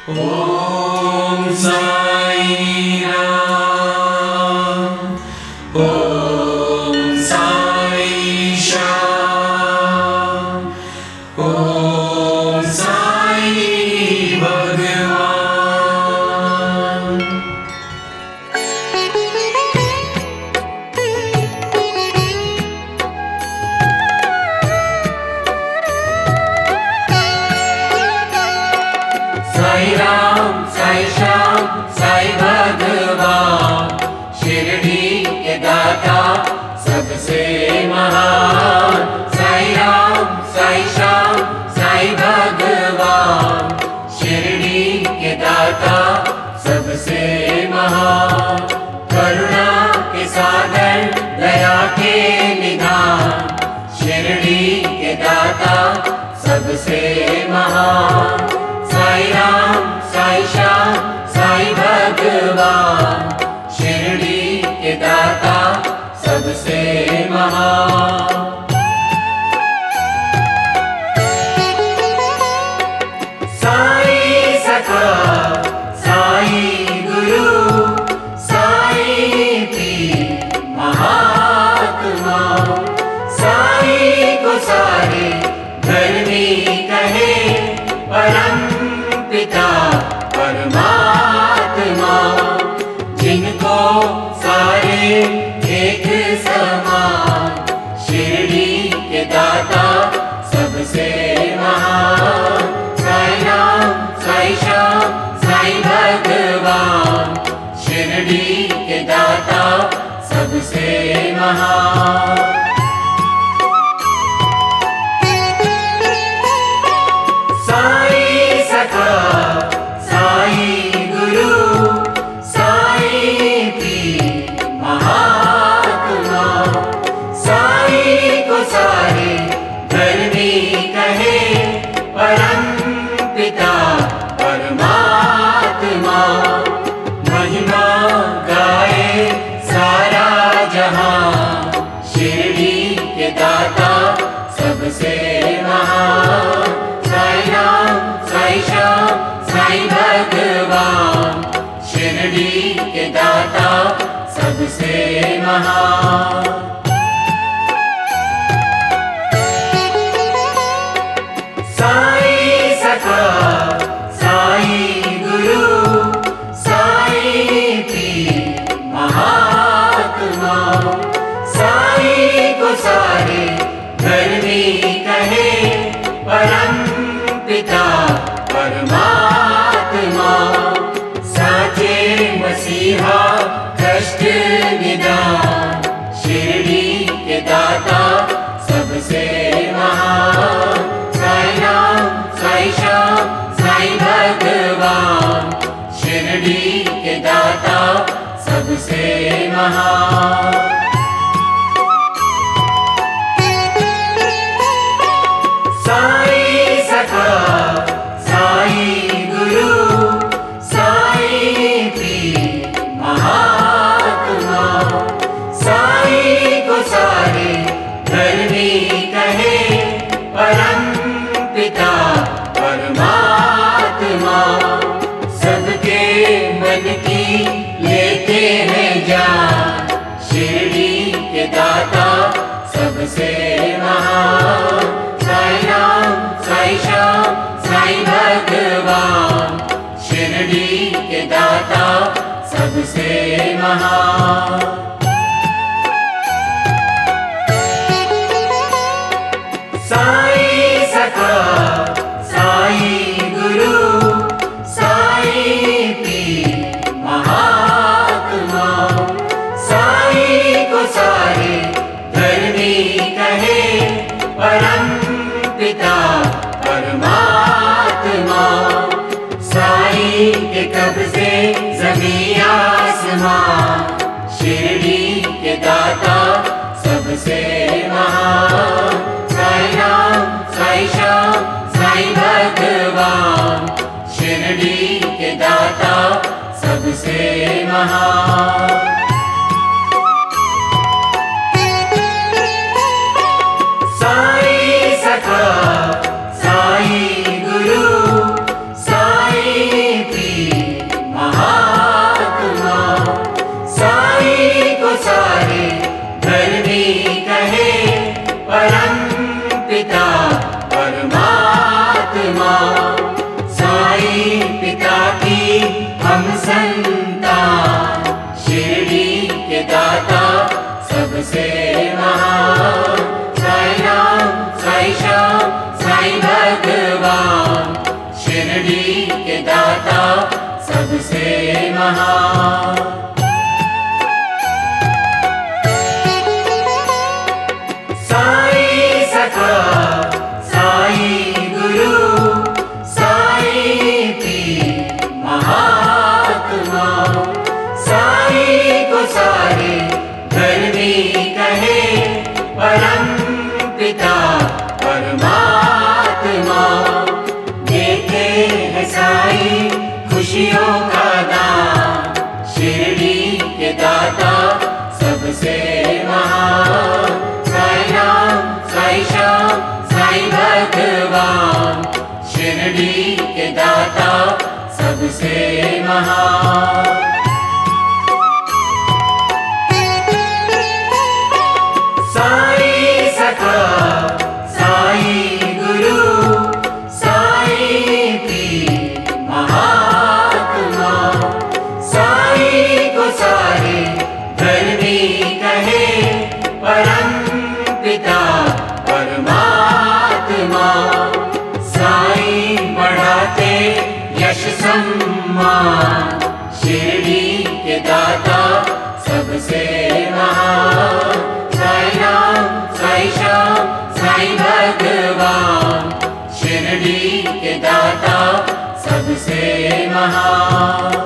ओम साई राम। ओम साई श्याम। ओम साई भगवान। साई राम साई श्याम साई भगवान, शिरडी के दाता सबसे महान। साई राम साई श्याम साई भगवान, शिरडी के दाता सबसे महान। करुणा के सागर दया के निधान, शिरडी के दाता सबसे महान। साई राम साई श्याम साई भगवान, शिरडी के दाता सबसे महान। साई सखा साई गुरु साई पीर महात्मा, साई को सारे धर्मी कहे परम पिता परमात्मा। जिनको सारे एक समान, शिरडी के दाता सबसे महान। साई राम साई श्याम साई भगवान, शिरडी के दाता सबसे महान। परम पिता परमात्मा, महिमा गाए सारा जहां, शिरडी के दाता सबसे महान। साई राम साई श्याम साई भगवान, शिरडी के दाता सबसे महान। साई गुरु साई पीर महात्मा, साई को सारे धर्मी कहे परम पिता परमात्मा। साचे मसीहा कष्ट निदान, शिरडी के दाता सबसे महान। साई राम साई श्याम साई भगवान, शिरडी के दाता सबसे महान। साई सखा साई गुरु साई पीर महात्मा, साई को सारे धर्मी कहे परम पिता परमात्मा। सबके मन की लेते हैं जान, शिरडी के दाता सबसे महान। साई राम साई श्याम साई भगवान, शिरडी के दाता सबसे महान। साई सखा साई गुरु साई पीर महात्मा, साई को सारे धर्मी कहे परम पिता परमात्मा। साई के कब्जे ज़मीं आसमां, शिरडी के दाता सबसे महान। साई राम साई श्याम साई भगवान, शिरडी के दाता सबसे महान। साई सखा साई गुरु साई पिता परमात्मा। साईं पिता की हम संतान, शिरडी के दाता सबसे महान। साईं राम, साईं श्याम, साईं भगवान, शिरडी के दाता सबसे महान। साईं सखा, साईं गुरु, साईं पीर महात्मा। साईं को सारे धर्मी कहे, परम पिता परमात्मा। देते हैं साईं खुशियों का दान, शिरडी के दाता सबसे महान। साईं राम, साईं श्याम, साईं भगवान, शिरडी के दाता सबसे महान। साईं सखा, साईं गुरु, साईं पीर महात्मा। साईं को सारे धर्मी कहे, परम पिता परमात्मा। साईं बढ़ाते यश सम्मान, शिरडी के दाता सबसे महान। साईं राम, साईं श्याम, साईं भगवान, शिरडी के दाता सबसे महान।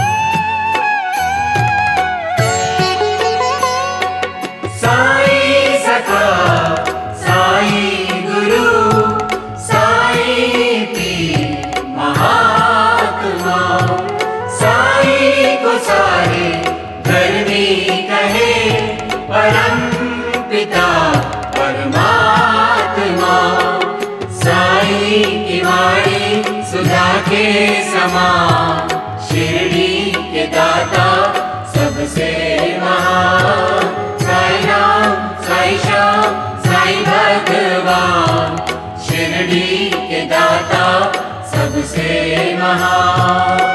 साईं सखा, साईं गुरु, साईं पीर महात्मा। साईं को सारे धर्मी कहे, परम पिता परमात्मा। साईं की वाणी सुधा के समान, शिरडी के दाता सबसे महान। साईं राम, साईं श्याम, साईं भगवान, शिरडी के दाता सबसे महान।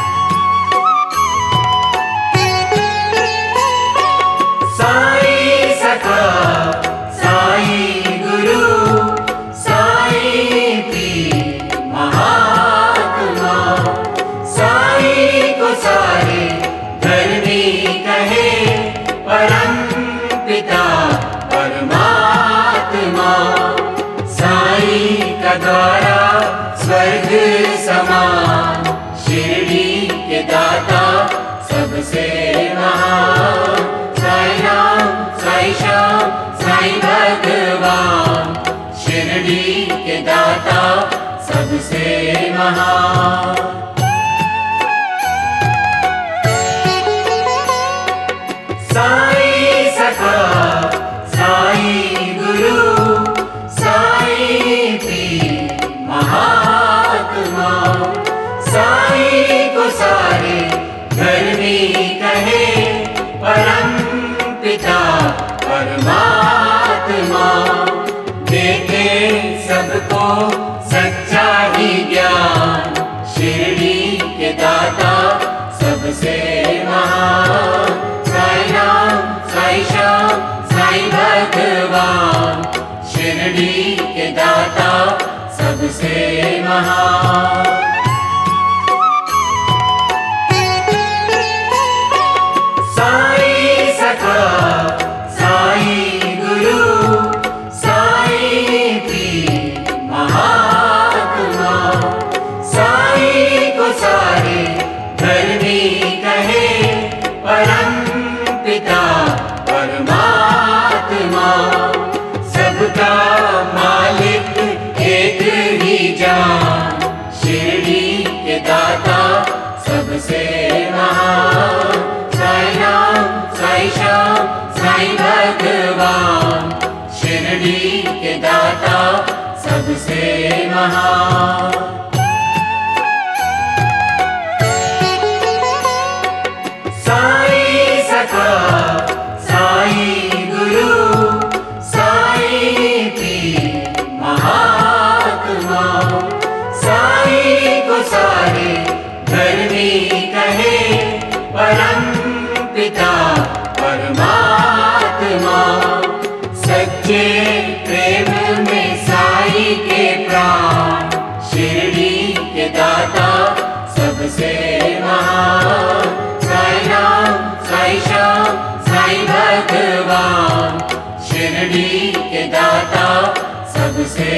साईं सखा, साईं गुरु, साईं पीर महात्मा। साईं को सारे धर्मी कहे, परम पिता परमात्मा। साईं का द्वारा स्वर्ग समान, शिरडी के दाता सबसे महान। साईं राम, साईं श्याम, साईं भगवान, शिरडी के दाता सबसे महान। साईं सखा, साईं गुरु, साईं पीर महात्मा। साईं को सारे धर्मी कहे, परम पिता परमात्मा। देते सबको सच्चा ही ज्ञान, शिरडी के दाता सबसे महान। साईं राम, साईं श्याम, साईं भगवान, शिरडी के दाता सबसे महान। साईं सखा, साईं गुरु, साईं पीर महात्मा। साईं को सारे धर्मी कहे, परम पिता परमात्मा। सबका मालिक एक ही जान, शिरडी के दाता सबसे महान। साईं राम, साईं श्याम, साईं भगवान, शिरडी के दाता सबसे महान। साईं सखा, साईं गुरु, साईं पीर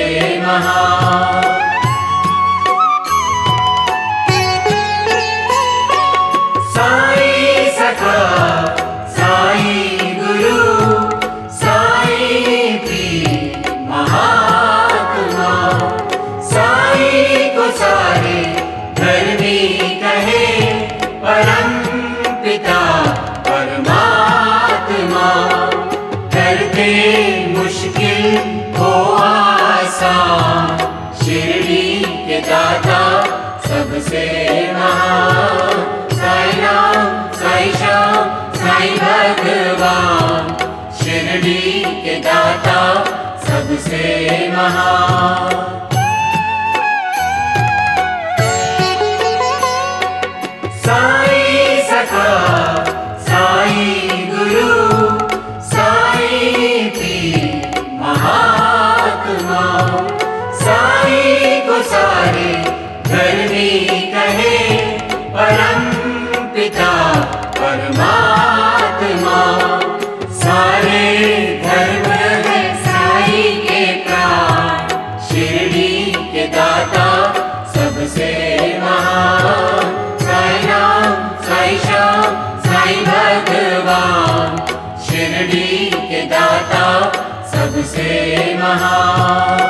महान। साईं सखा साईं गुरु साईं पीर महात्मा, साईं को सारे धर्मी कहे परम पिता परमात्मा। करते मुश्किल को आसान, शिरडी के दाता सबसे महान। साईं राम साईं श्याम साईं भगवान, शिरडी के दाता सबसे महान। साईं सखा साईं गुरु साईं पीर महात्मा, साईं को सारे धर्मी कहे परम पिता परमात्मा। सारे धर्म है साईं के प्राण, शिरडी के दाता सबसे महान। साईं राम साईं श्याम साईं भगवान, शिरडी के दाता सबसे महान।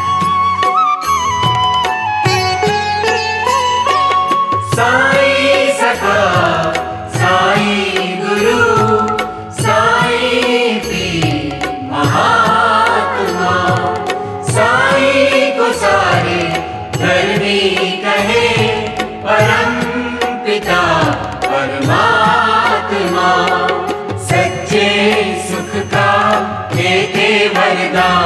साईं सखा साईं गुरु साईं पीर महात्मा, साईं को सारे धर्मी कहे परम पिता परमात्मा। सच्चे सुख का देते वरदान,